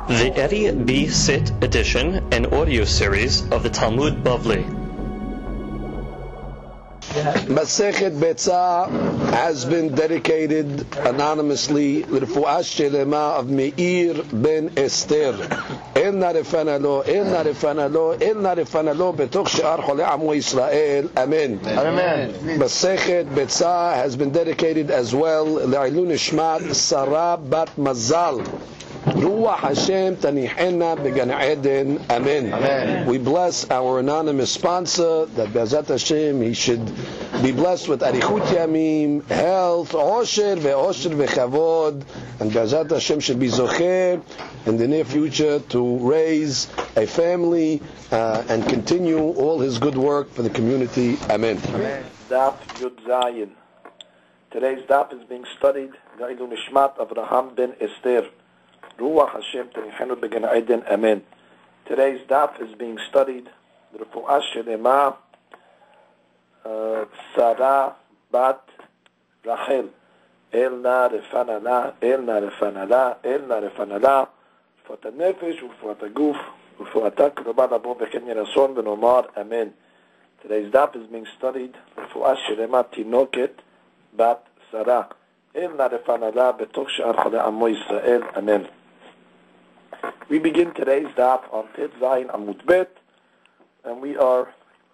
The Eddie B. Sit edition and audio series of the Talmud Bavli. Masechet Betzah has been dedicated anonymously L'Refuah Shelema of Meir ben Esther. Inna refana lo, inna refana lo, inna refana lo betoch she'ar cholei amo Yisrael. Amen. Amen. Masechet Betzah has been dedicated as well Le'ilun Nishmat Sarah bat Mazal. Ruach Hashem Tanihena Began Eden. Amen. Amen. We bless our anonymous sponsor that Be'ezat Hashem he should be blessed with Arichut Yamim, health, Osher veChavod, and Be'ezat Hashem should be Zocher in the near future to raise a family and continue all his good work for the community. Amen. Amen. Daf Yud Zayin. Today's daf is being studied Le'ilun Nishmat Avraham ben Esther. Ruach Hashem Tanihenu Began Eden. Amen. Today's daf is being studied the Refuah Shelema Sarah bat Rachel. Elna refanala, elna refanala, elna refanala. Refuat nefesh, refuat guf, refuat krobad abo beken yerason benomar. Amen. Today's daf is being studied Refuah Shelema Tinoket bat Sarah. Elna refanala betoch she'ar cholei amo Yisrael. Amen. We begin today's daf on Tet Zayin Amud Bet, and we are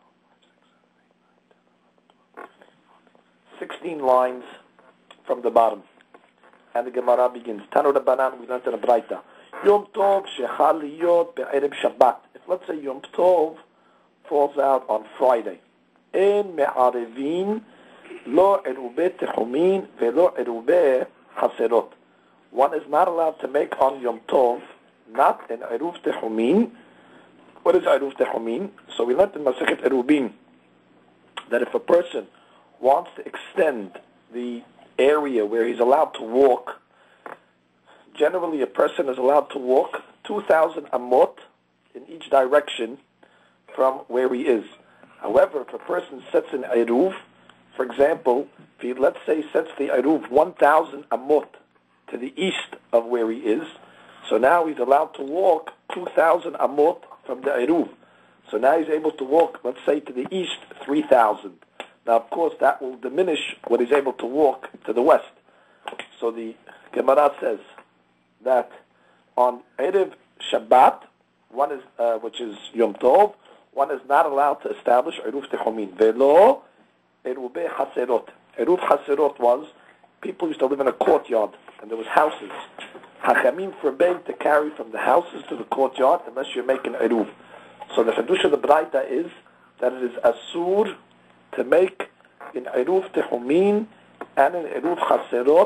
16 lines from the bottom. And the Gemara begins. Tanu Rabbanan, we learned in a Braita. Yom Tov shechal liyot be'erev Shabbat. If let's say Yom Tov falls out on Friday, en me'arevin lo erube techumin velo erube chaserot. One is not allowed to make on Yom Tov not an Eruv Techumin. What is Eruv Techumin? So we learned in Masechet Erubin that if a person wants to extend the area where he's allowed to walk, generally a person is allowed to walk 2,000 amot in each direction from where he is. However, if a person sets an Eruv, for example, if he, let's say, sets the Eruv 1,000 amot to the east of where he is, so now he's allowed to walk 2,000 amot from the Eruv. So now he's able to walk, let's say, to the east 3,000. Now, of course, that will diminish what he's able to walk to the west. So the Gemara says that on Erev Shabbat, one is, which is Yom Tov, one is not allowed to establish Eruv Techumin. Velo Erube Chaserot. Eruv Chaserot was, people used to live in a courtyard, and there was houses. Hachamim forbade to carry from the houses to the courtyard unless you're making Eruv. So the Chiddush of the Braita is that it is Asur to make in Eruv Techumin and in Eruv Chaserot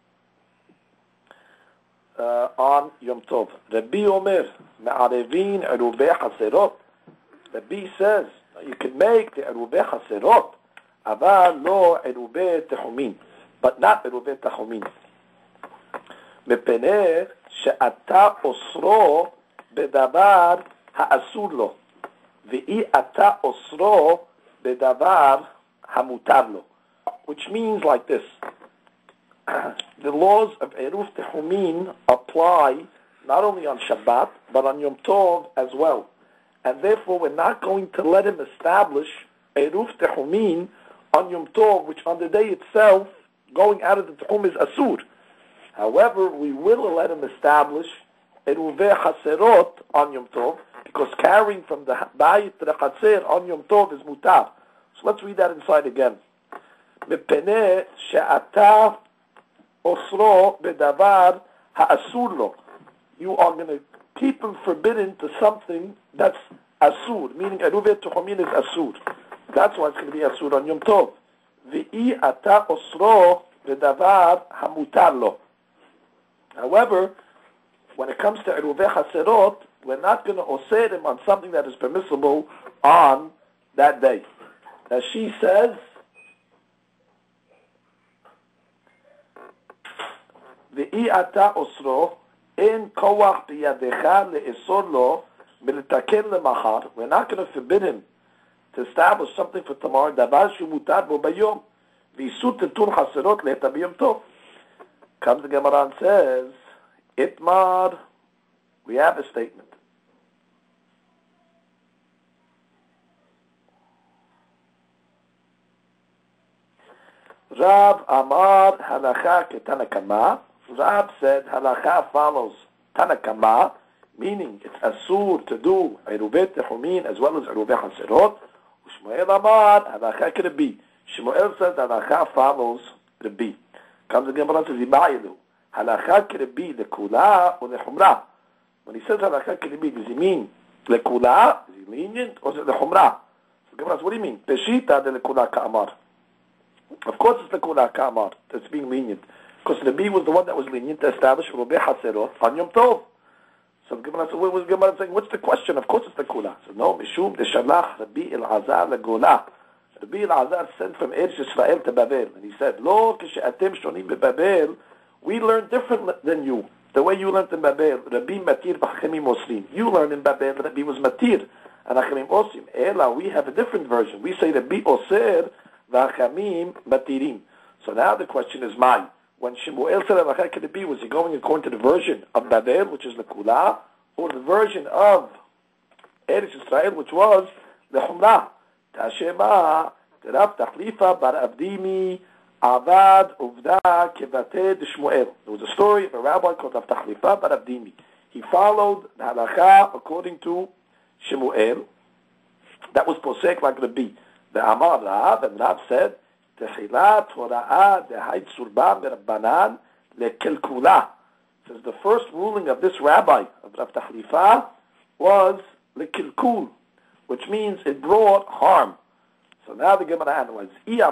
on Yom Tov. Rabbi Omer, Me'arevin Eruvei Chaserot. Rabbi says, you can make the Eruvei Chaserot, Aval lo Eruvei Techumin, but not Eruvei Techumin. מפני שאתה אוסרו בדבר האסור לו, ואי אתה אוסרו בדבר המותר לו. Which means like this. The laws of Eruv Techumin apply not only on Shabbat, but on Yom Tov as well. And therefore we're not going to let him establish Eruv Techumin on Yom Tov, which on the day itself, going out of the Techum is Asur. However, we will let him establish Eruvei Chaserot on Yom Tov, because carrying from the Bayit to the Chaser on Yom Tov is mutar. So let's read that inside again. Mepene she'ata osro bedavar ha'asur lo. You are going to keep him forbidden to something that's asur, meaning Eruvei Techumin is asur. That's why it's going to be asur on Yom Tov. Ve'i ata osro bedavar hamutar lo. However, when it comes to Eruvei Chaserot, we're not going to osir him on something that is permissible on that day. As she says, V'i ata osro, en koach biyadecha le'esor lo, militaken lemachar. We're not going to forbid him to establish something for tomorrow. Davar shu mutar bo bayom. V'isut tetun chaserot le'eta b'yom tov. Comes the Gemara and says, Itmar we have a statement. Rav Amar Halacha Ketanakama. Rav said Halacha follows Tanakama, meaning it's asur to do Eruvei Techumin as well as Eruvei Haserot. Shmuel Amar Halacha Kerebi. Shmuel says Halacha follows Rebi. Comes the Gemara to Zibayilu. Halacha Kerebi lekula or lechumra. When he says Halacha Kerebi, does he mean lekula? Is he lenient or is it lechumra? So the Gemara says, what do you mean? Peshita de lekula ka'amar. Of course it's lekula ka'amar that's being lenient. Because Rebi was the one that was lenient to establish Eruvei Haserot on Yom Tov. So the Gemara said, what was the Gemara saying? What's the question? Of course it's the kula. So no, Mishum de Shalach Rabbi El-Azar legola. Rabbi El-Azar sent from Eretz Yisrael to Babel. And he said, Lo kishe'atem shonim beBabel, we learn different than you. The way you learned in Babel, Rabbi Matir v'Hachamim Osrim. You learned in Babel, Rabbi was Matir, and Hachamim Osrim. Ela, we have a different version. We say Rabbi Oser v'Hachamim Matirim. So now the question is mine. When Shemuel said Halacha Kerebi, was he going according to the version of Babel, which is the Kula, or the version of Eretz Yisrael, which was the Humrah? Tashema, Rav Tachlifa bar Abdimi, Avad Uvda Kevate de Shmuel. There was a story of a rabbi called Rav Tachlifa bar Abdimi. He followed the Halacha according to Shemuel. That was posek like Rabbi. The Amar Rav, and Rav said, Techilat Hora'ah Dehait Surba Merabbanan Lekelkula. Says the first ruling of this rabbi, of Rav Tachlifa, was Lekilkul, which means it brought harm. So now the Gemara analyzes,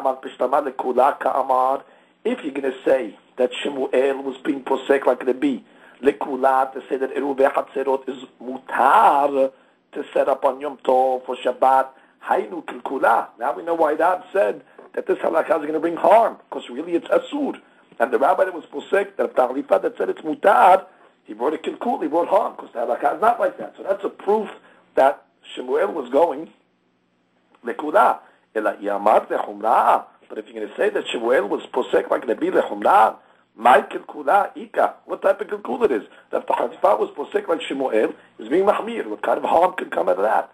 if you're going to say that Shemuel was being posek like Rabbi, Lekula, to say that Eruvei Hatzerot is mutar to set up on Yom Tov for Shabbat, Hainu Kilkula. Now we know why Rav said that this halakha is going to bring harm, because really it's asur. And the rabbi that was posek, that Tachlifa, that said it's mutar, he brought a kilkul, he brought harm, because the halakha is not like that. So that's a proof that Shemuel was going lekula. But if you're going to say that Shemuel was posek like Rabbi lechumra, my kilkula ika, what type of kilkul it is? That Tachlifa was posek like Shemuel, is being mahmir. What kind of harm can come out of that?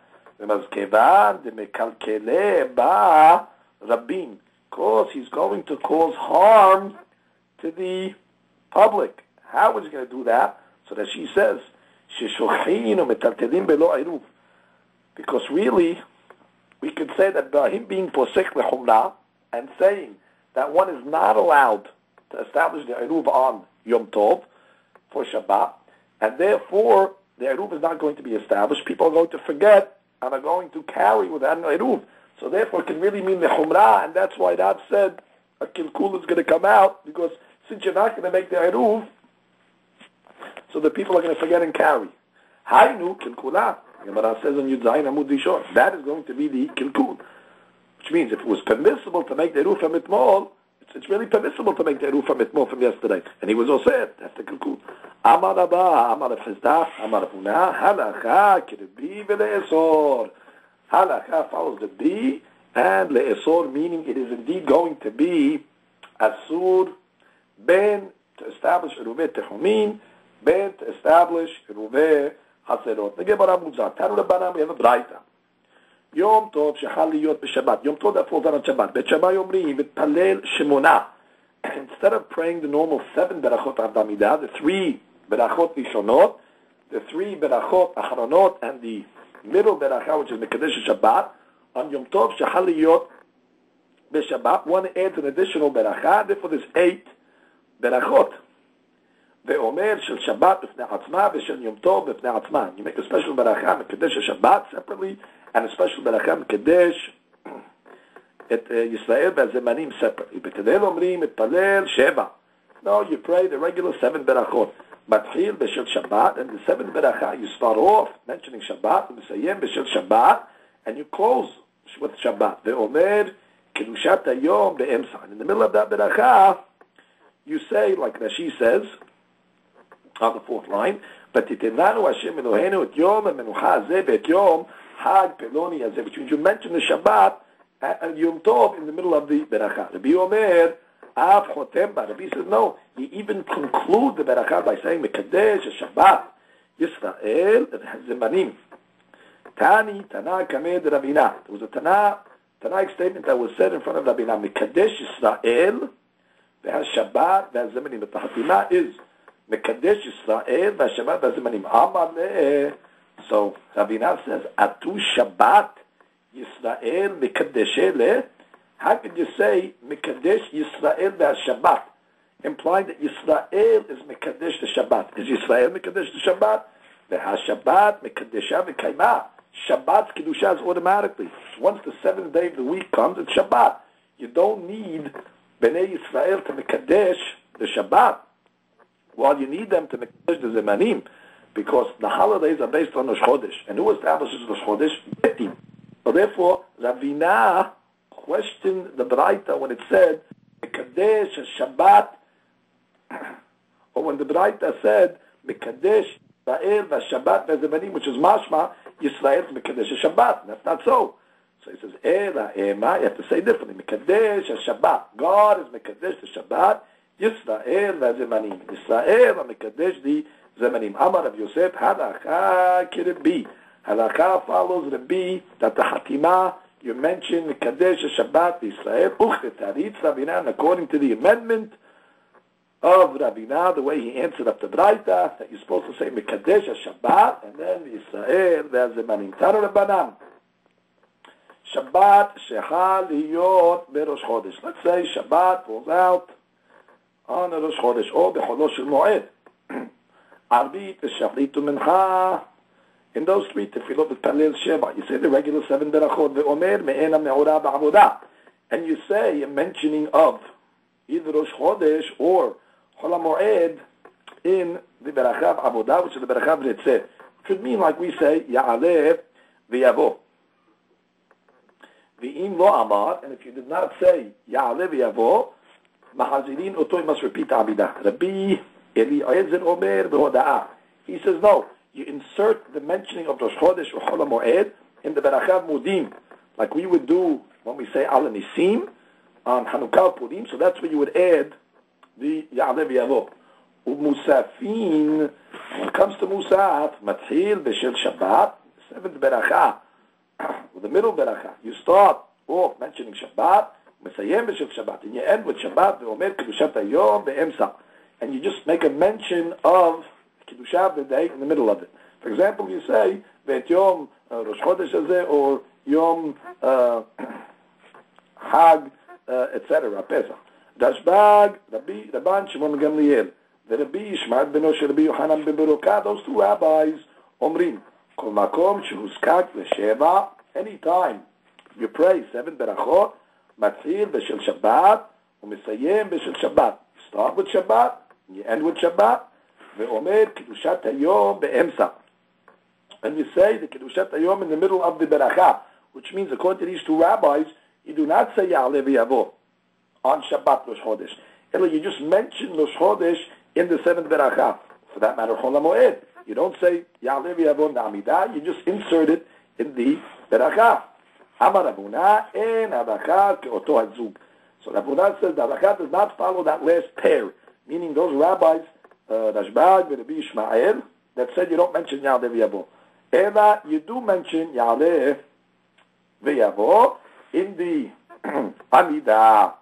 Rabbin, because he's going to cause harm to the public. How is he going to do that? So that she says, because really, we could say that by him being posek lechumra and saying that one is not allowed to establish the eruv on Yom Tov for Shabbat, and therefore the eruv is not going to be established. People are going to forget and are going to carry without an eruv. So therefore it can really mean the Humrah, and that's why Rav said a Kilkul is going to come out, because since you're not going to make the Eruv, so the people are going to forget and carry. Hainu Kilkula. Gemara says on Yud Zayin Amud Rishon, that is going to be the Kilkul. Which means if it was permissible to make the Eruv from Itmol, it's really permissible to make the Eruv from Itmol from yesterday. And he was also that's the Kilkul. Amar Abba, Amar Fizdach, Amar Abuna, Halacha, Kirbi, V'le'esor. Halakha follows the B, and le'esor, meaning it is indeed going to be asur, ben to establish Eruvei Techumin, ben to establish Eruvei Haserot. The Gemara moves on. Tanu Rabbanan, we have a Braita. Yom Tov shechal liyot b'Shabbat. Yom Tov that falls on Shabbat. Bet Shammai Omri v'talel shemona. Instead of praying the normal 7 berachot Amidah, the 3 berachot Rishonot, the 3 berachot Acharonot, and the middle beracha, which is Mekadesh Shabbat, on Yom Tov shechal liyot b'Shabbat, one adds an additional beracha. Therefore, there's 8 berachot. Ve'omer shel Shabbat b'fnei atzma v'shel Yom Tov b'fnei atzma. You make a special beracha Mekadesh Shabbat separately, and a special beracha Mekadesh et Yisrael b'zemanim separately. B'tadel omrim etpalel sheva. No, you pray the regular 7 berachot. Matchil b'shel Shabbat, and the 7th beracha you start off mentioning Shabbat, and Mesayem b'shel Shabbat, and you close with Shabbat. Ve'omer kedushat hayom be'emsa. In the middle of that beracha, you say, like Rashi says on the 4th line, "V'titenanu Hashem Eloheinu et yom hamenucha hazeh ve'et yom hag peloni hazeh," which means you mention the Shabbat and Yom Tov in the middle of the beracha. Rabbi Omer Av chotem ba. Rabbi says no. He even concludes the beracha by saying Mekadesh Shabbat Yisrael Zemanim. Tani Tana Kamed Ravina. There was a Tanaic statement that was said in front of Ravina. Mekadesh Yisrael v'Shabbat v'Zemanim. But the Hatima is Mekadesh Yisrael v'Shabbat v'Zemanim. Amar le. So Ravina says Atu Shabbat Yisrael Mekadesh le. How could you say Mekadesh Yisrael v'Shabbat, implying that Yisrael is Mekadesh the Shabbat? Is Yisrael Mekadesh the Shabbat? V'Shabbat Mekadesha v'Kaima. Shabbat's Kedusha is automatically. Once the seventh day of the week comes, it's Shabbat. You don't need Bnei Yisrael to Mekadesh the Shabbat. While you need them to Mekadesh the Zemanim, because the holidays are based on Rosh Chodesh. And who establishes Rosh Chodesh? Betim. So therefore, Ravina questioned the Braita when it said Mekadesh Shabbat, or when the Braita said Mekadesh Yisrael v'Shabbat v'Zemanim, which is mashma Yisrael Mekadesh Shabbat. That's not so. So he says Ela Ema. You have to say differently. Mekadesh Shabbat. God is Mekadesh the Shabbat. Yisrael v'Zemanim. Yisrael Mekadesh the Zemanim. Amar Rav Yosef Halakha Kirbi. Halakha follows Rabbi that the Hatima. You mentioned Mekadesh Shabbat Israel, Uchetaritz Ravina, according to the amendment of Ravina, the way he answered up the Braita, that you're supposed to say Mekadesh Shabbat, and then Israel, there's the Manim. Tanu Rabbanan. Shabbat Shechal Hiyot Berosh Chodesh. Let's say Shabbat falls out on a Rosh Chodesh, or Becholo Shel Moed. Arbit Shachritu Mincha. In those three tefillot with Palel Sheva, you say the regular 7 berachot, ve'omer me'ena me'ora ba'avodah. And you say a mentioning of either Rosh Chodesh or Chol HaMoed in the berachav avodah, which is the berachav retzeh. It should mean like we say, Ya'aleh v'yavo. V'im lo amar, and if you did not say Ya'aleh v'yavo, mahazirin oto, you must repeat abidah. Rabbi Eliezer omer v'hoda'ah. He says no. You insert the mentioning of Rosh Chodesh or Chol HaMoed in the Berachav Mudim, like we would do when we say Al Nisim on Hanukkah Purim. So that's where you would add the Ya'aleh v'yavo. Umusafin, when it comes to Musaf, Mathil B'Shel Shabbat, 7th Beracha, with the middle Beracha, you start off mentioning Shabbat, Mesayem B'Shel Shabbat, and you end with Shabbat, Ve'omer Kedushat Hayom Be'emsa, and you just make a mention of Kedusha the day in the middle of it. For example, you say Vet Yom Rosh Chodesh Hazeh or Yom Hag, etc. Pesach. Dashbag Rabban Shimon Gamliel, the Rabbi Shmad Beno Shel Rabbi Yochanan ben Beroka. Those two rabbis Omrim Kol Makom Shehuskak V'Sheva. Anytime you pray 7 berachot, Matzil B'Shel Shabbat, U'Mesayem B'Shel Shabbat. Start with Shabbat, you end with Shabbat. Ve'omer Kedushat Hayom Be'emsa. And you say the Kedushat Hayom in the middle of the Beracha, which means according to these two rabbis, you do not say Ya'aleh v'yavo on Shabbat Rosh Chodesh. You just mention Rosh Chodesh in the 7th Beracha. For that matter, Chol HaMoed. You don't say Ya'aleh v'yavo Na'amidah, you just insert it in the Beracha. Amar Rabuna en Halacha ke'oto hazug. So Rabuna says the Halacha does not follow that last pair, meaning those rabbis Rashbag and Rabbi Ishmael that said you don't mention Ya'aleh v'yavo. Ela, you do mention Ya'aleh v'yavo in the Amidah.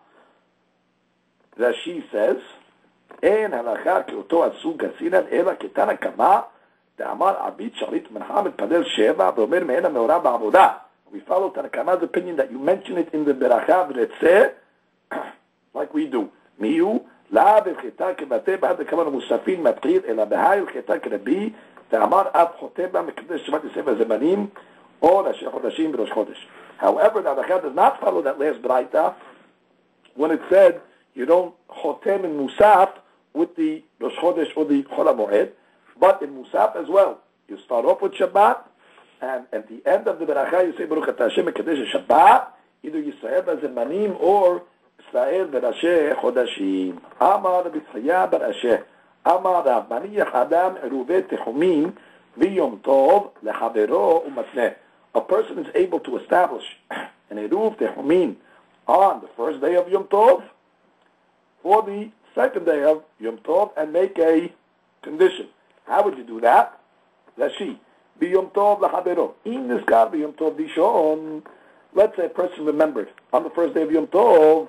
Rashi says, En halacha ke'oto asug gasinan ela ketana kama de'amar abid shalit mencha mitpadel sheva ve'omer me'ena me'ora ba'avodah. We follow Tanakama's opinion that you mention it in the beracha v'retzeh like we do. Miyu لا بالخطا كبته بعد كمان المصافين مبتغير إلى بهاي الخطا كربي تأمر أب خطبة مكدش شمات السبع زمانين أو رشي خدشين بروش خدش. However, the Halacha does not follow that last Braita when it said you don't chotem in Musaf with the Rosh Chodesh or the Chol HaMoed, but in Musaf as well. You start off with Shabbat, and at the end of the Beracha you say Baruch Atah Hashem Mekadesh Shabbat, either Yisrael Zemanim or Israel Berasheh Chodashim. Amar B'Tzaya Berasheh. Amar Rav Maniach Adam Eruvet Techumin V'Yom Tov Lechavero Umatneh. A person is able to establish an Eruv Techumin on the first day of Yom Tov for the second day of Yom Tov and make a condition. How would you do that? Rashi. Biyom Tov L'Chavero. In this case, Biyom Tov Dishon. Let's say a person remembered on the first day of Yom Tov.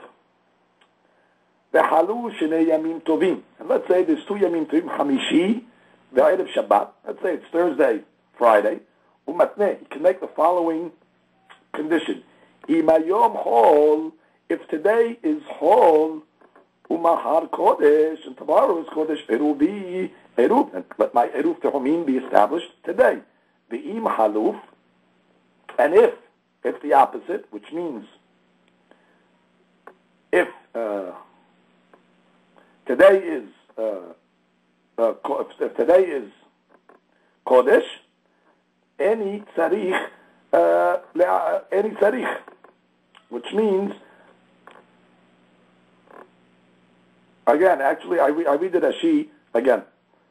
V'halu Shnei Yamim Tovim. And let's say there's 2 Yamim Tovim, Hamishi, V'Erev Shabbat. Let's say it's Thursday, Friday. Umatneh. He can make the following condition. Imayom Chol. If today is Chol, Umahar Kodesh, and tomorrow is Kodesh, Eruvi, Eruv, and let my Eruv Tehomim be established today. Ve'im Haluf, and if the opposite, which means if today is Kodesh, any tzarich, which means, again, actually, I read it as she again.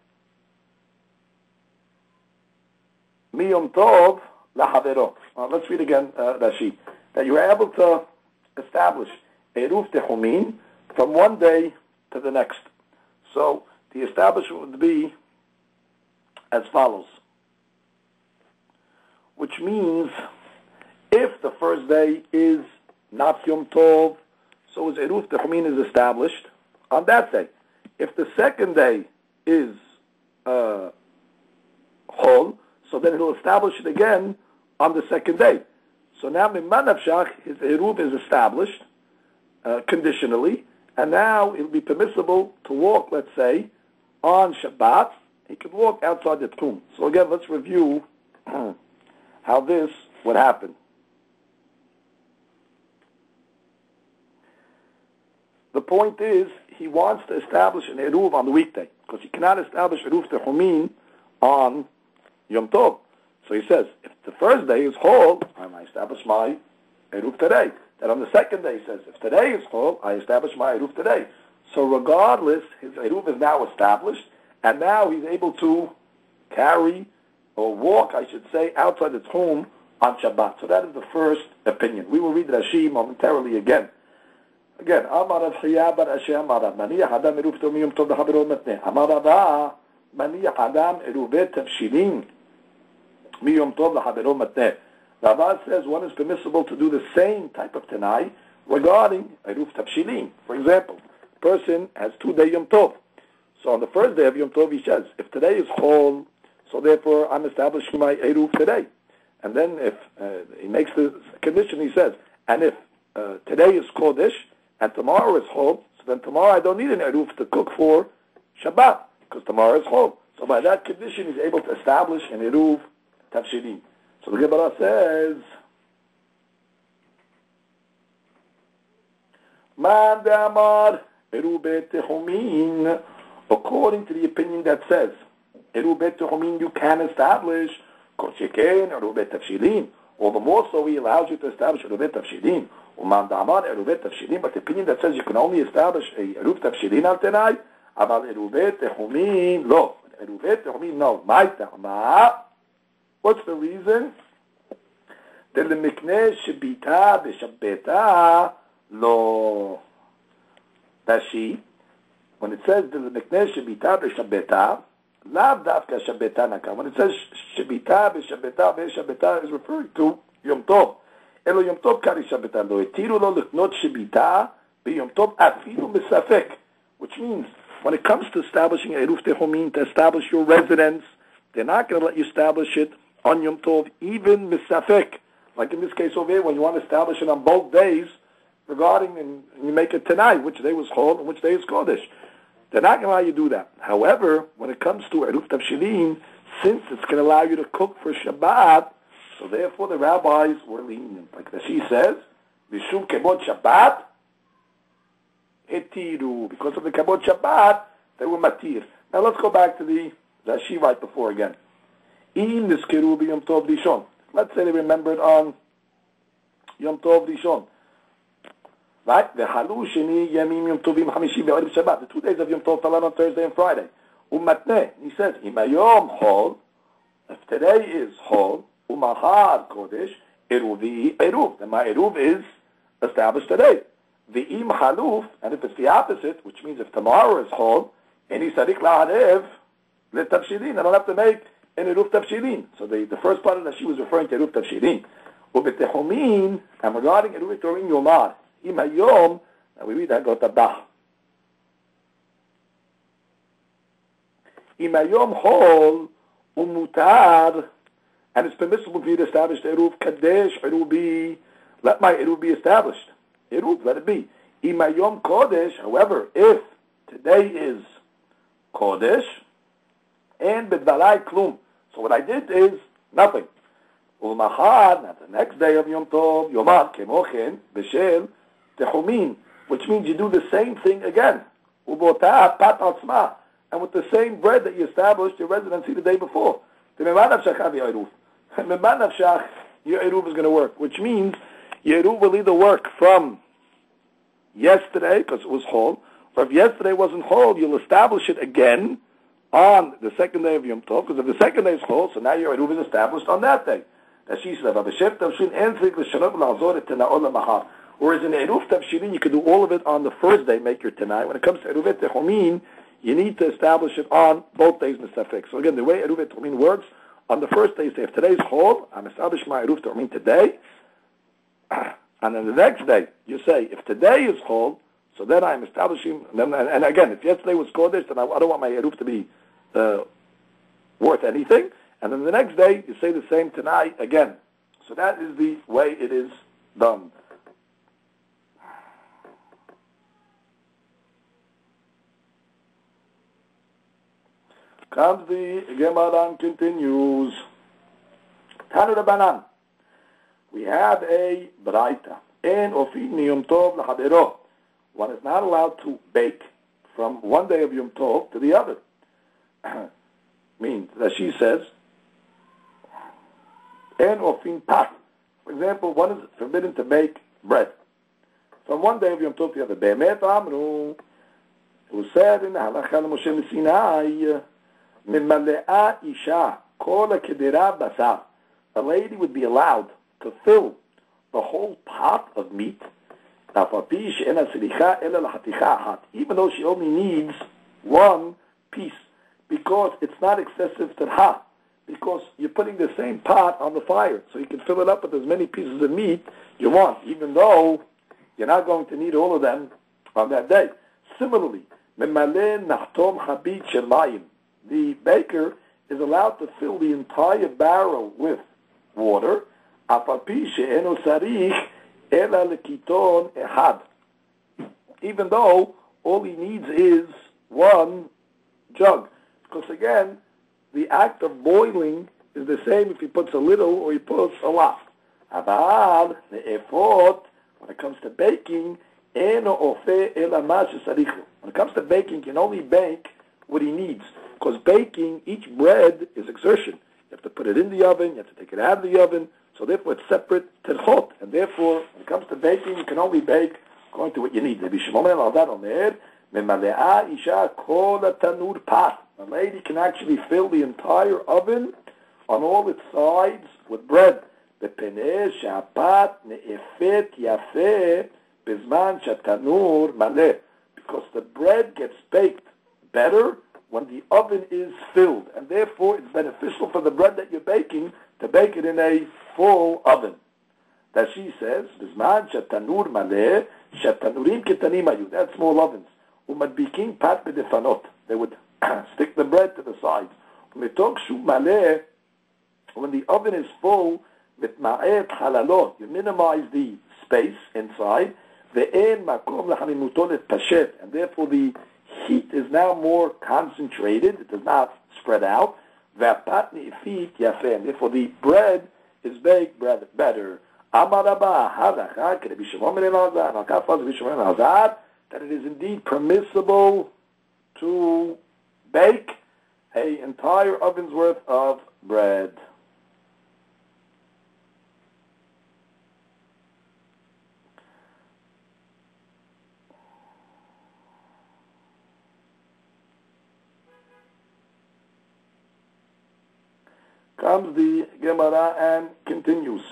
Miyom Tov L'Chavero. Let's read again, Rashi. That you are able to establish Eruv Tehumin from one day to the next. So the establishment would be as follows. Which means, if the first day is not Yom Tov, so as Eruv Tehumin is established on that day. If the second day is Chol, so then he'll establish it again on the second day. So now Mimman Nafshach, his Eruv is established conditionally, and now it'll be permissible to walk, let's say, on Shabbat. He could walk outside the tomb. So again, let's review how this would happen. The point is, he wants to establish an Eruv on the weekday, because he cannot establish Eruv Tehumin on Yom Tov. So he says, if the first day is Chol, I might establish my Eruv today. Then on the second day, he says, if today is Chol, I establish my Eruv today. So regardless, his Eruv is now established, and now he's able to carry, or walk, I should say, outside its home on Shabbat. So that is the first opinion. We will read Rashi momentarily again. Again, Amar Rav Chiya bar Asher Amar Rav Maniach Adam Eruv Miyom Tov L'Chavero Matneh. Amar Rava Maniach Adam Eruvet Tavshilin Miyom Tov L'Chavero Matneh. Rava says one is permissible to do the same type of Tanai regarding Eruv Tavshilin. For example, a person has 2-day Yom Tov. So on the first day of Yom Tov he says, if today is Chol, so therefore I'm establishing my Eruv today. And then if he makes the condition, he says, and if today is Kodesh, and tomorrow is Chol, so then tomorrow I don't need an Eruv to cook for Shabbat, because tomorrow is Chol. So by that condition, he's able to establish an Eruv Tavshilin. So the Gemara says, Man de'amar Eruv Tehumin, according to the opinion that says, Eruv Tehumin you can establish, Kol Sheken Eruv Tavshilin, all the more so he allows you to establish Eruv Tavshilin. But the opinion that says you can only establish a Eruv Tavshilin al Tenai, Aval Eruv Tehumin, lo. Eruv Tehumin, no. What's the reason? The Lemikneh Shebita B'Shabbeta, lo. Rashi, when it says the Lemikneh Shebita B'Shabbeta, Lav Davka Shabbeta Nakam. When it says Shebita B'Shabbeta is referring to Yom Tov. Elo Yom Tov Kari Shabbeta Lo Etiru Lo Leknot Shebita B'Yom Tov Afilu Misafek, which means when it comes to establishing Eruv Tehumin, to establish your residence, they're not going to let you establish it on Yom Tov, even Misafek. Like in this case over here, when you want to establish it on both days, regarding, and you make it tonight, which day was Chol and which day is Kodesh. They're not going to allow you to do that. However, when it comes to Eruv Tavshilin, since it's going to allow you to cook for Shabbat, so therefore the rabbis were lenient. Like Rashi says, Mishum Kebod Shabbat, Etiru. Because of the Kebod Shabbat, they were matir. Now let's go back to the Rashi right before again. In this Kerubi Yom Tov Dishon. Let's say they remembered on Yom Tov Dishon. Right? The Halu Sheni Yamim Yom Tovim Hamishi Ve'erev Shabbat. The 2 days of Yom Tov fell on Thursday and Friday. Umatneh. He says, Imayom Chol. If today is Chol, Umahar Kodesh, Eruvi Eruv. Then my Eruv is established today. Ve'im Haluf. And if it's the opposite, which means if tomorrow is Chol, Any Sadik La'arev, L'Tavshilin. I don't have to make in Eruv Tavshilin. So the first part of that she was referring to Eruv Tavshilin. Ubetechomin, and regarding Eruv Torin Yomar, Im Hayom, and we read that go Tabach. Im Hayom Hol, Umutar, and it's permissible for you to establish the Eruv Kadesh, Erubi, let my Eruv be established. Eruv, let it be. Im Hayom Kodesh, however, if today is Kodesh, and B'dvalai Klum. So what I did is nothing. Ulmachad, that's the next day of Yom Tov, Yomad, Kemochen, B'Shel, Techumin, which means you do the same thing again. Ubotah, Pat Atzma, and with the same bread that you established your residency the day before. Your Eruv is going to work, which means your Eruv will either work from yesterday, because it was Chol, or if yesterday wasn't Chol, you'll establish it again on the second day of Yom Tov, because if the second day is Chol, so now your Eruv is established on that day. Whereas in Eruv Tavshilin, you can do all of it on the first day, make your Tanai. When it comes to Eruv Techumin, you need to establish it on both days, Mr. So again, the way Eruv Techumin works, on the first day, you say, if today's Chol, I'm establishing my Eruv Techumin today, and then the next day, you say, if today is Chol, so then I'm establishing, and again, if yesterday was Kodesh, then I don't want my Eruv to be worth anything. And then the next day, you say the same tonight again. So that is the way it is done. Comes the Gemara and continues. Tanu Rabbanan. We have a Braita. En ofin Yom Tov l'chavero. One is not allowed to bake from one day of Yom Tov to the other. Means that she says, en ofin pat. For example, one is forbidden to bake bread from one day of Yom Tov to the other. Be'emet amru. It was said in the Halacha Moshe Sinai, Mimale'a isha kol kedera basar. A lady would be allowed to fill the whole pot of meat, even though she only needs one piece, because it's not excessive tarha, because you're putting the same pot on the fire, so you can fill it up with as many pieces of meat you want, even though you're not going to need all of them on that day. Similarly, the baker is allowed to fill the entire barrel with water, even though all he needs is one jug. Because again, the act of boiling is the same if he puts a little or he puts a lot. When it comes to baking, when it comes to baking, you can only bake what he needs. Because baking, each bread is exertion. You have to put it in the oven, you have to take it out of the oven, so therefore it's separate terchot. And therefore, when it comes to baking, you can only bake according to what you need. A lady can actually fill the entire oven on all its sides with bread. Because the bread gets baked better when the oven is filled, and therefore it's beneficial for the bread that you're baking to bake it in a full oven. That she says, "Bizman shatanur maleh, shatanurim ketanim ayu." That's small ovens. Umadbiking pat bedefanot. They would stick the bread to the sides. Umetok shu maleh. When the oven is full, mitma'et halalot. You minimize the space inside. Ve'en makom lachamimuto letpashet, and therefore the heat is now more concentrated. It does not spread out. Ve'apatni ifit yafeh, and therefore the bread is baked better. Amar Rabba halacha k'Rabbi Shimon ben Elazar, halakha faz Rabbi Shimon ben Elazar, that it is indeed permissible to bake an entire oven's worth of bread. Comes the Gemara and continues.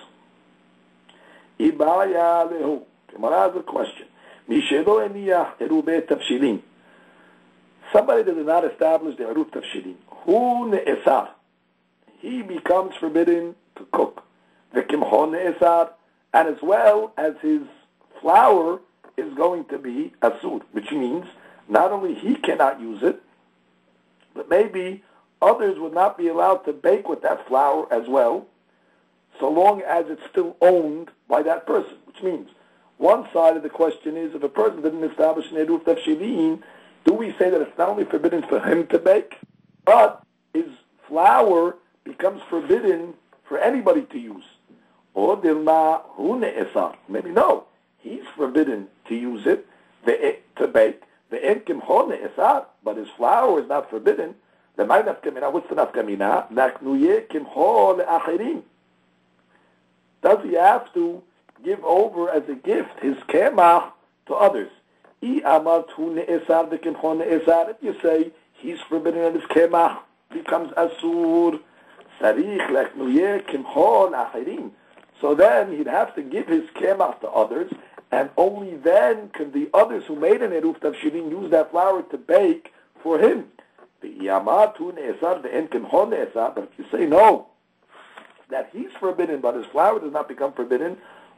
Ibaya lehu. Gemara has a question. Mishelo eniyah erubeh tavshilin. Somebody that did not establish the erub tavshilin. Who ne'esar? he becomes forbidden to cook. V'kimcho ne'esar, and as well as his flour is going to be asur, which means not only he cannot use it, but maybe others would not be allowed to bake with that flour as well, so long as it's still owned by that person. Which means, one side of the question is, if a person didn't establish an Eruv Tavshilin, do we say that it's not only forbidden for him to bake, but his flour becomes forbidden for anybody to use? Or dilma hu ne'esar. Maybe no. He's forbidden to use it, to bake. Ve'en kimcho ne'esar. But his flour is not forbidden. What's the nafkamina? Naknuye kimcho le'achirim. Does he have to give over as a gift his kemach to others? If you say he's forbidden and his kemach becomes asur, so then he'd have to give his kemach to others, and only then can the others who made an eruv tavshilin use that flour to bake for him. But if you say no, that he's forbidden, but his flour does not become forbidden,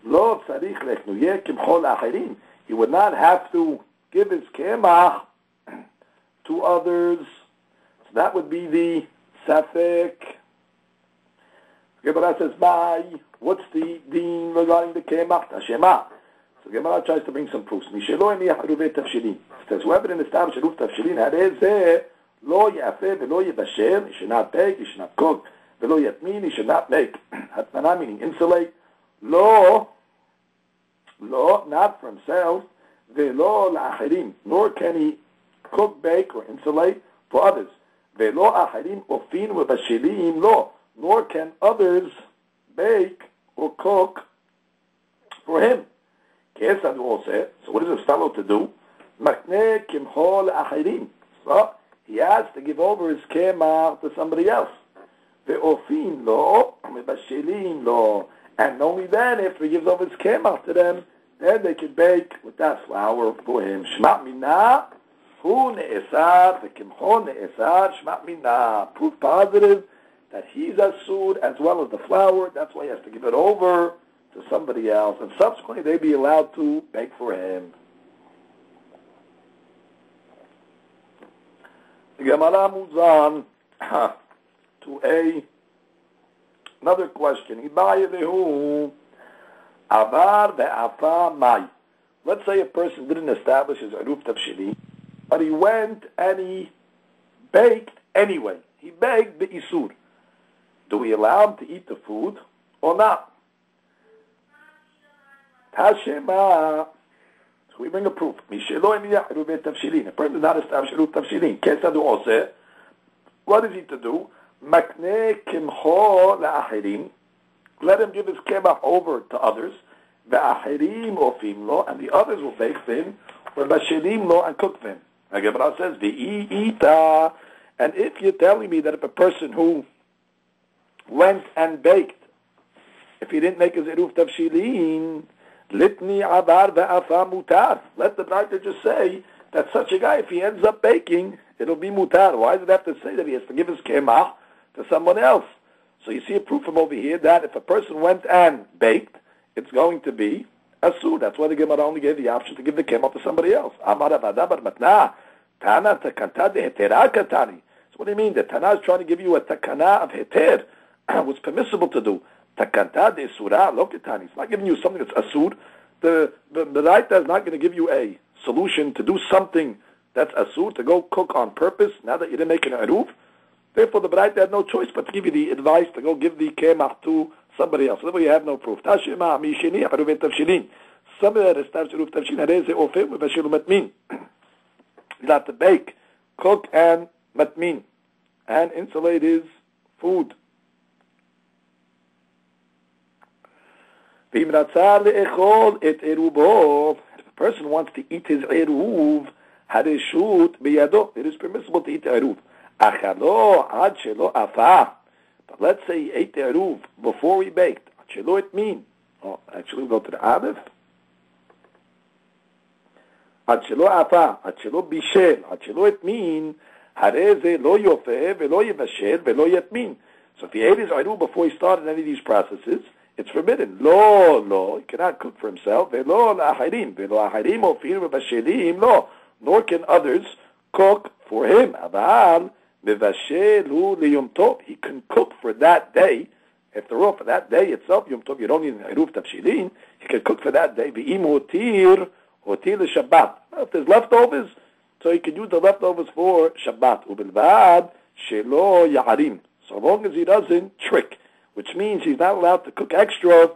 he would not have to give his kemach to others. So that would be the safek. Gemara says, "Bye. What's the deen regarding the kemach? Tashema." So Gemara tries to bring some proofs. It says, whoever didn't establish eruv tavshilin, lo yafeh velo yibashel. He should not bake. He should not cook. Velo yatmin. He should not make. Hatmana meaning insulate. Lo, not for himself. Velo la'achirim. Nor can he cook, bake, or insulate for others. Velo achirim ofin v'bashilim lo. Nor can others bake or cook for him. So what is this fellow to do? Makne kimcho la'achirim. So he has to give over his kemach to somebody else. Ve'ofin lo, v'bashilim lo. And only then, after he gives over his kemach to them, then they can bake with that flour for him. Shmat mina, hu ne'esar, v'kimcho ne'esar, shmat mina. Proof positive that he's asur as well as the flour. That's why he has to give it over to somebody else. And subsequently, they'd be allowed to bake for him. The Gemara moves on to another question. Let's say a person didn't establish his eruv tavshilin, but he went and he baked anyway. He baked the isur. Do we allow him to eat the food or not? Tashema. So we bring a proof. A person did not establish eruv tavshilin. What is he to do? Makne kimcho la'achirim. Let him give his kemach over to others. Ve'achirim ofim lo, and the others will bake for him. Ve'bashilim lo, and cook for him. The Gemara says, Ve'ita. And if you're telling me that if a person who went and baked, if he didn't make his eruv tavshilin, litni abar ve'afa mutar. Let the doctor just say that such a guy, if he ends up baking, it'll be mutar. Why does it have to say that he has to give his kemach to someone else? So you see a proof from over here that if a person went and baked, it's going to be asur. That's why the Gemara only gave the option to give the kemach to somebody else. Amar avadabar matna tana takanta de hetera katani. So what do you mean? The Tana is trying to give you a takana of heter, what's permissible to do. Takanta de surah lo katani. It's not giving you something that's asur. The Raita is not going to give you a solution to do something that's asur, to go cook on purpose, now that you didn't make an eruv. Therefore, the Braita had no choice but to give you the advice to go give the kemach to somebody else. Therefore, you have no proof. Tashema misheni aparuvet tavshilin. Somebody that established eruv tavshilin hareze ofeh v'bashil matmin. Not to bake, cook, and matmin, and insulate his food. If a person wants to eat his eruv, hareshut biyado, it is permissible to eat the eruv. Achalo ad shelo afa. But let's say he ate the eruv before he baked. Ad shelo it mean. Oh, actually, we'll go to the aleph. Ad shelo afa, ad shelo bishel, ad shelo it mean. Hareze lo yofeh velo yivashel velo yatmin. So if he ate his Eruv before he started any of these processes, it's forbidden. Lo, he cannot cook for himself. Velo la'achirim, ofir v'bashelim, lo. Nor can others cook for him. Aval mevashelu liyom tov. He can cook for that day. After all, for that day itself, Yom Tov, you don't need an Eruv Tavshilin. He can cook for that day. V'im hotir l'Shabbat. If there's leftovers, so he can use the leftovers for Shabbat. Ubilvad shelo ya'arim. So long as he doesn't trick, which means he's not allowed to cook extra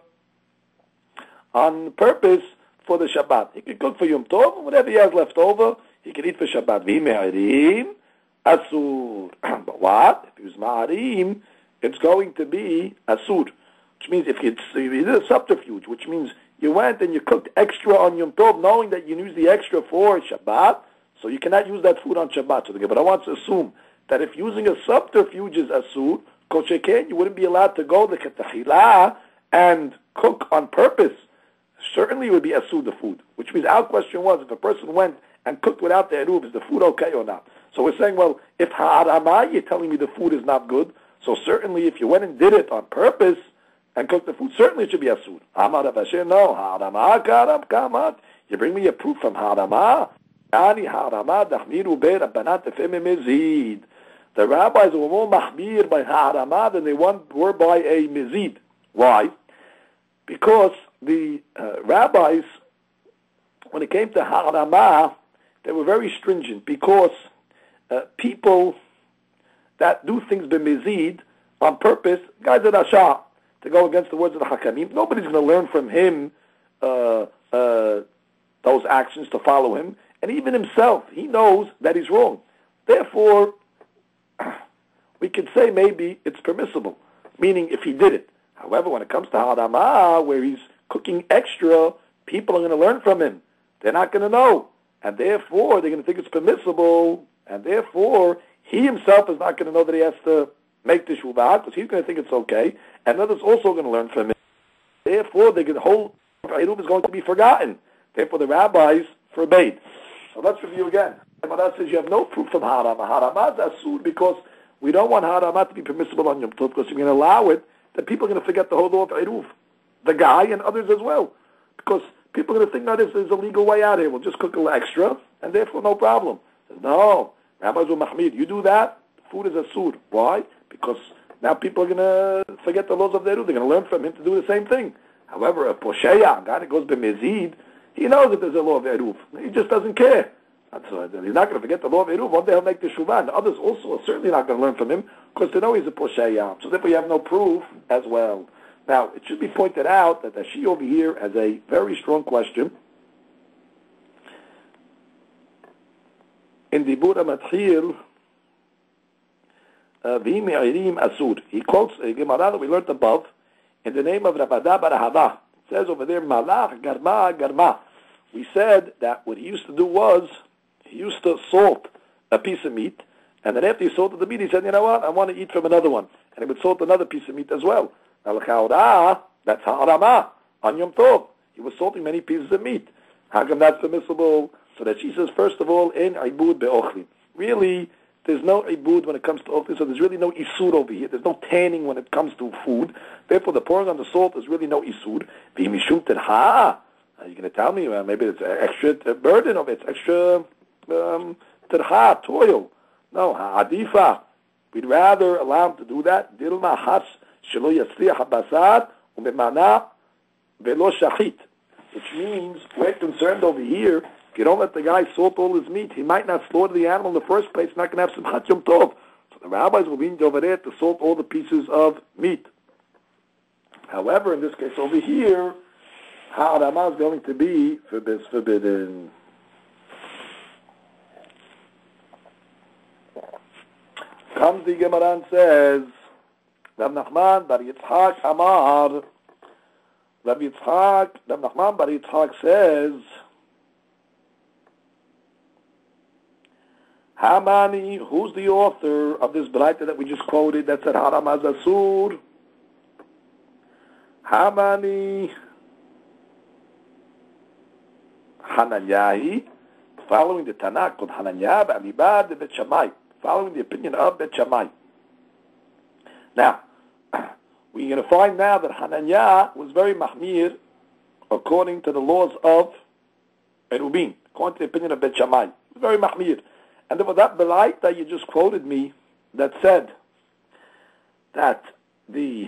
on purpose for the Shabbat. He can cook for Yom Tov, whatever he has left over, he can eat for Shabbat. V'im ha'arim asur. But what? If he was ma'arim, it's going to be asur. Which means if you did a subterfuge, which means you went and you cooked extra on Yom Tov, knowing that you use the extra for Shabbat, so you cannot use that food on Shabbat. So the Gemara wants to assume that if using a subterfuge is asur, kol sheken, you wouldn't be allowed to go to ketachila and cook on purpose. Certainly it would be asur the food. Which means our question was, if a person went and cooked without the eruv, is the food okay or not? So we're saying, well, if ha'arama, you're telling me the food is not good, so certainly if you went and did it on purpose and cooked the food, certainly it should be asur. Amar Rav Asher, no, ha'arama karam kamat. You bring me a proof from ha'arama. Ani ha'arama dachmiru be rabbanat tefeme mezid. The rabbis were more mahmir by ha'arama than they were by a mezid. Why? Because the rabbis, when it came to ha'arama, they were very stringent, because people that do things b'mezid on purpose, guys at Asha, to go against the words of the Hakamim, nobody's going to learn from him those actions to follow him, and even himself, he knows that he's wrong. Therefore, we could say maybe it's permissible, meaning if he did it. However, when it comes to Hadamah, where he's cooking extra, people are going to learn from him. They're not going to know. And therefore, they're going to think it's permissible. And therefore, he himself is not going to know that he has to make the shuvah, because he's going to think it's okay. And others also going to learn from him. Therefore, the whole Eruv is going to be forgotten. Therefore, the rabbis forbade. So let's review again. Gemara says you have no proof from Harama. Harama is asur because we don't want Harama to be permissible on Yom Tov, because you're going to allow it, that people are going to forget the whole law of Eruv. The guy and others as well. Because people are going to think, no, this is a legal way out here. We'll just cook a little extra, and therefore no problem. No. Rabbis will mahmid. You do that, food is asur. Why? Because now people are going to forget the laws of Eruv. They're going to learn from him to do the same thing. However, a posheya, a guy that goes b'mezid, he knows that there's a law of Eruv. He just doesn't care. So he's not going to forget the law of Eruv. One day he'll make the shuvah. And others also are certainly not going to learn from him, because they know he's a posheya. So therefore you have no proof as well. Now, it should be pointed out that Rashi over here has a very strong question. In the Bura Matchil, V'im Me'irim Asur. He quotes a Gemara that we learned above in the name of Rabada bar Ahava. It says over there, Malach Garma Garma. We said that what he used to do was, he used to salt a piece of meat, and then after he salted the meat, he said, you know what, I want to eat from another one. And he would salt another piece of meat as well. Now, that's ha'arama on Yom Tov. He was salting many pieces of meat. How come that's permissible? So that she says, first of all, in ibud be'ochlin. Really, there's no ibud when it comes to ochlin, so there's really no isur over here. There's no tanning when it comes to food. Therefore, the pouring on the salt is really no isur. V'mishum terha. Are you going to tell me maybe it's an extra burden of it, it's extra terha, toil? No, ha'adifa. We'd rather allow him to do that. Dilma has shelo yasriach habasar u'memana velo shachit. Which means we're concerned over here, if you don't let the guy salt all his meat, he might not slaughter the animal in the first place, not going to have some chat yom tov. So the rabbis will be over there to salt all the pieces of meat. However, in this case over here, ha'arama is going to be forbidden. Comes the Gemara and says, Rav Nachman bar Yitzchak Amar. Rav Nachman bar Yitzchak says, Hamani, who's the author of this Braita that we just quoted that said Haram Asur? Hamani Hananyahi, following the Tanakh called Hananyah Alibad Bet Shammai, following the opinion of Bet Shammai. Now, we're going to find now that Hananiah was very mahmir according to the laws of Erubin, according to the opinion of Bet Shammai. Very mahmir. And there was that belaita that you just quoted me that said that the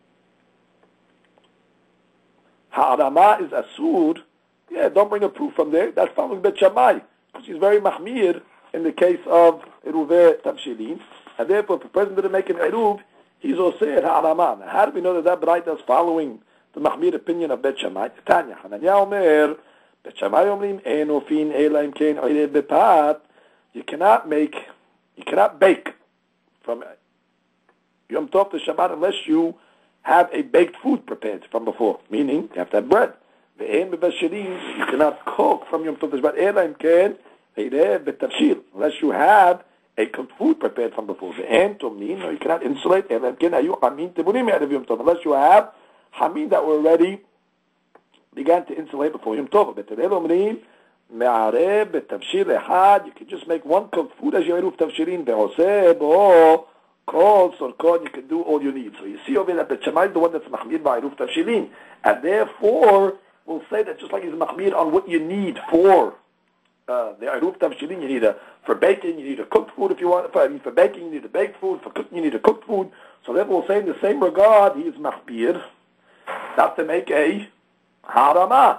Ha'arama is Asur. Yeah, don't bring a proof from there. That's following Bet Shammai, because he's very mahmir in the case of Eruveh Tavshilin. And therefore, if a person didn't make an Eruv, he's also at Ha'arama. Now, how do we know that that belaita is following the mahmir opinion of Bet Shammai? Tanya, Hananiah Omer, Bet Shammai Omrim, Enofin Elaim Kein Oirev Bepat. You cannot bake from Yom Tov to Shabbat unless you have a baked food prepared from before. Meaning, you have to have bread. You cannot cook from Yom Tov to Shabbat unless you have a cooked food prepared from before. You cannot insulate unless you have Hamin that were already began to insulate before Yom Tov. You can just make one cooked food as your Eruv Tavshilin. You can do all you need. So you see over there that Bet Shammai is the one that's mahmir by Eruv Tavshilin. And therefore, we'll say that just like he's mahmir on what you need for the Eruv Tavshilin, you need for baking, you need a cooked food if you want. For baking, you need a baked food. For cooking, you need a cooked food. So then we'll say in the same regard, he is mahmir not to make a harama.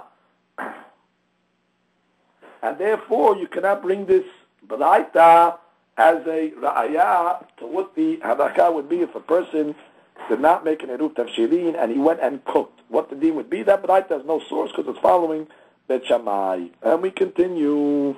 And therefore, you cannot bring this belaita as a ra'ayah to what the hadakah would be if a person did not make an eruv tavshilin and he went and cooked. What the deen would be, that belaita has no source because it's following Bet Shammai. And we continue.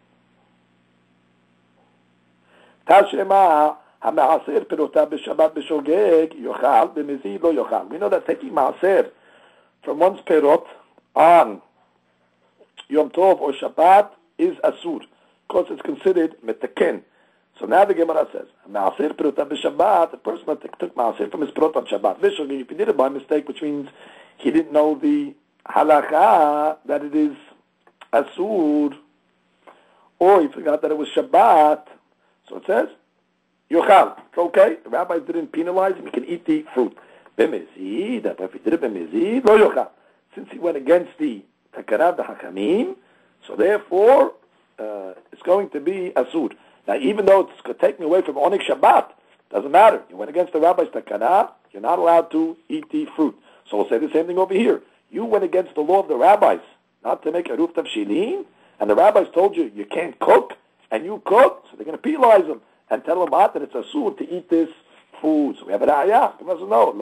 Tashema ha'ma'aser perotah b'shabbat b'shogeg yochal b'mezid lo yochal. We know that taking ma'aser from one's perot on Yom Tov or Shabbat is asur, because it's considered metaken. So now the Gemara says, Ma'aser perotah b'Shabbat, the person that took Ma'aser from his perot on Shabbat, if he did it by mistake, which means he didn't know the halakha, that it is asur, or he forgot that it was Shabbat, so it says, yochal, it's okay, the rabbis didn't penalize him, he can eat the fruit. B'mezid, if he did it b'mezid, lo yochal. Since he went against the Takarav Hakamim, so therefore it's going to be asur. Now, even though it's taken away from Onik Shabbat, doesn't matter. You went against the rabbi's takana, you're not allowed to eat the fruit. So we'll say the same thing over here. You went against the law of the rabbis, not to make a Eruv Tavshilin, and the rabbis told you can't cook, and you cook, so they're going to penalize them and tell them that it's asur to eat this food. So we have a ra'ayah. He doesn't know.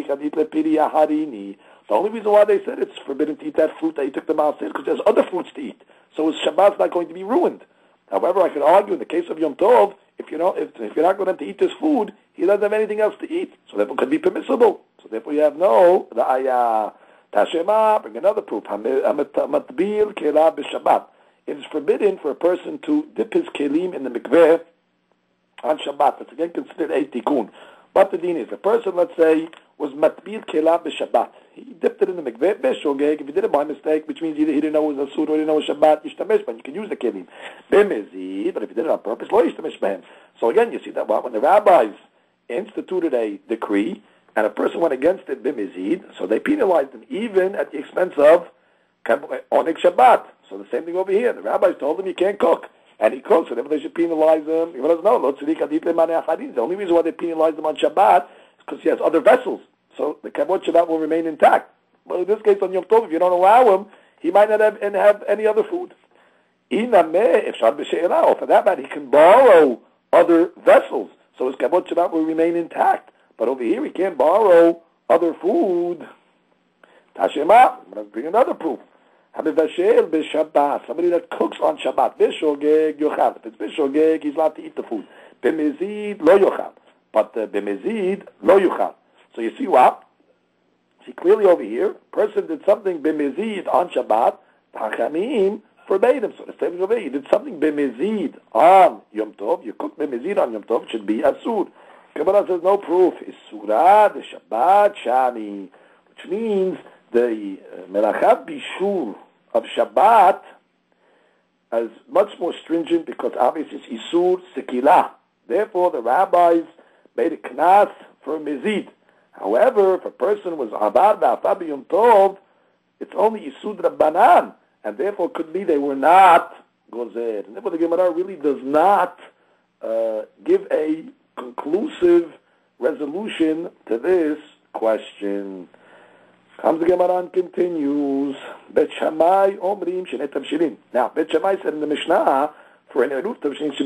The only reason why they said it's forbidden to eat that fruit that he took the mouth is because there's other fruits to eat. So his Shabbat's not going to be ruined. However, I could argue in the case of Yom Tov, if you're not going to eat this food, he doesn't have anything else to eat. So therefore it could be permissible. So therefore you have no ra'ayah. Tashema, bring another proof. Matbil kela b'Shabbat. It is forbidden for a person to dip his kelim in the mikveh on Shabbat. It's again considered a tikkun. But the deen is, a person, let's say, was matbil kela b'Shabbat. He dipped it in the mikveh b'shogeg. If he did it by mistake, which means either he didn't know it was a asur or he didn't know it was Shabbat, yishtamesh, but you can use the kelim. B'mezid, but if he did it on purpose, lo yishtamesh b'hem. So again, you see that when the rabbis instituted a decree, and a person went against it b'mezid, so they penalized him even at the expense of onik Shabbat. So the same thing over here. The rabbis told him he can't cook, and he cooks, so therefore they should penalize him. He doesn't know. The only reason why they penalize him on Shabbat is because he has other vessels. So the Kavod Shabbat will remain intact. But in this case, on Yom Tov, if you don't allow him, he might not have any other food. Or for that matter, he can borrow other vessels, so his Kavod Shabbat will remain intact. But over here, he can't borrow other food. Tashema, I'm going to bring another proof. Somebody that cooks on Shabbat. B'shogeg yochal. If it's b'shogeg, he's allowed to eat the food. B'mezid lo yochal. But b'mezid lo yochal. So you see what? See clearly over here, person did something b'mezid on Shabbat, the Hachamim forbade him. So the same over here, you did something b'mezid on Yom Tov, you cooked b'mezid on Yom Tov, it should be asur. Gemara says no proof. Isura the Shabbat shani, which means the melachat bishur of Shabbat is much more stringent because obviously it's isur sekilah. Therefore, the rabbis made a knas for mezid. However, if a person was Abar Ba'afar B'Yom Tov, it's only Isud Rabbanan, and therefore could be they were not Gozer. And therefore the Gemara really does not give a conclusive resolution to this question. Comes the Gemara and continues. Bet Shammai Omrim Shnei Tavshilin. Now, Bet Shammai said in the Mishnah, for an Eruv Tavshin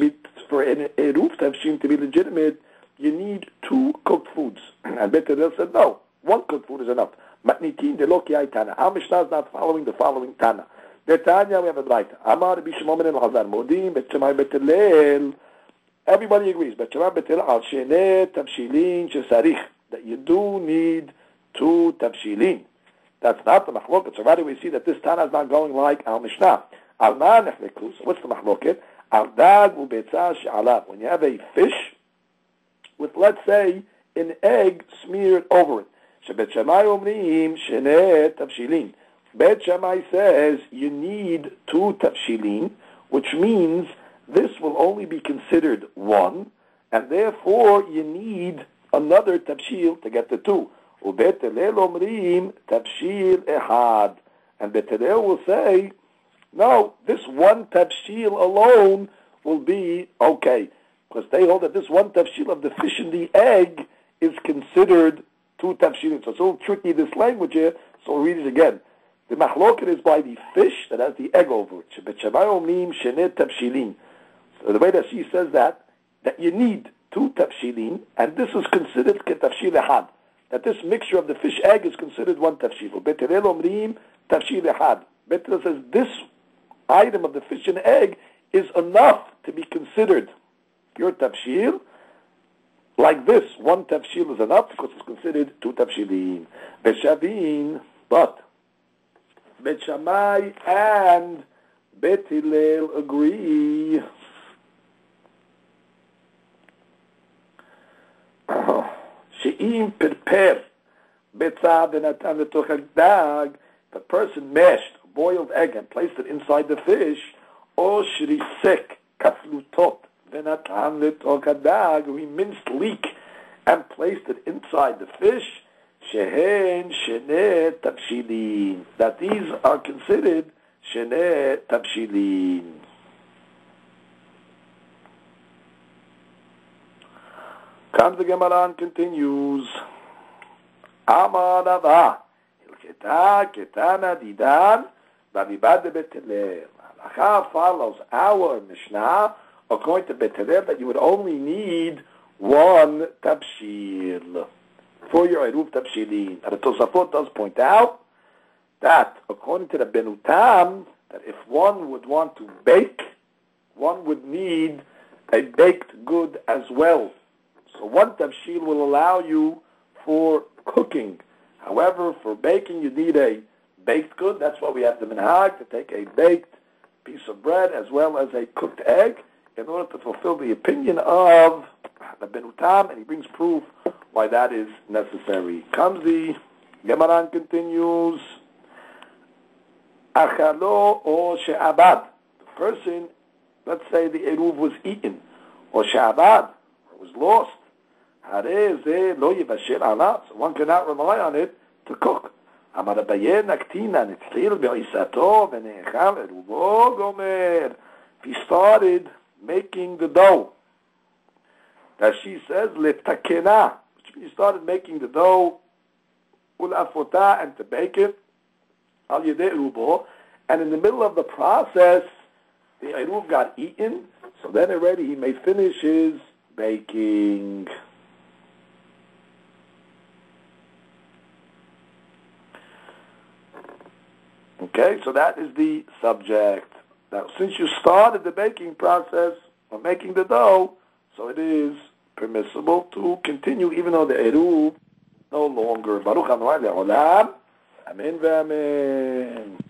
to be legitimate, you need 2 cooked foods. And Bet Hillel said no, 1 cooked food is enough. Matnitin de lo kiai Tana. Our Mishnah is not following the following Tana. Betanya we have a Braita. Amar Rabbi Shimon ben Elazar Modim Bet Shammai Bet Hillel. Everybody agrees. Bet Shammai Bet Hillel al Shnei Tavshilin shesarich, that you do need 2 tavshilin. That's not the machloket. So already we see that this Tana is not going like our Mishnah. Al ma nechleku. So what's the machloket? Al dag ubetzah she'alav. When you have a fish with, let's say, an egg smeared over it. Shebet Shammai omrim shnei tavshilin. Bet Shammai says you need 2 tavshilin, which means this will only be considered 1, and therefore you need another tavshil to get the 2. Ubet Hillel omrim tavshil ehad, and Bet Hillel will say, no, this 1 tavshil alone will be okay, because they hold that this 1 tavshil of the fish and the egg is considered 2 tavshilin. So it's a little tricky, this language here, so we'll read it again. The machloket is by the fish that has the egg over it. Shebet Shammai omrim shnei tavshilin. So the way that she says that you need 2 tavshilin, and this is considered ketavshil ehad, that this mixture of the fish egg is considered 1 tavshil. Bet Hillel omrim tavshil ehad. Bet Hillel says this item of the fish and egg is enough to be considered your tavshil. Like this, 1 tavshil is enough because it's considered 2 tavshilin. Beshavin, but Bet Shammai and Bet Hillel agree. She'im perper betzah v'natan letoch hagdag. If a person mashed a boiled egg and placed it inside the fish, or shrisek kaflutot v'natan letoch hagdag, or he minced leek and placed it inside the fish, shehen shnei tavshilin, that these are considered shnei tavshilin. Comes the Gemara and continues. Amar Rava, Hilcheta ketana didan, b'mibad Bet Hillel. Halacha follows our Mishnah according to Bet Hillel that you would only need 1 tavshil for your eruv tavshilin. And the Tosafot does point out that according to the Benutam, that if one would want to bake, one would need a baked good as well. So 1 tavshil will allow you for cooking. However, for baking, you need a baked good. That's why we have the minhag to take a baked piece of bread as well as a cooked egg in order to fulfill the opinion of the Benutam, and he brings proof why that is necessary. Comes the Gemara and continues. Achalo or she'abad. The person, let's say the eruv was eaten, or she'abad, or was lost. So one cannot rely on it to cook. If he started making the dough, that she says letakena, which means he started making the dough ulafota, and to bake it al yedei erubo, and in the middle of the process the eruv got eaten, so then already he may finish his baking. Okay, so that is the subject. Now, since you started the baking process of making the dough, so it is permissible to continue even though the eruv no longer. Baruch Adonai le'olam. Amen ve'amen.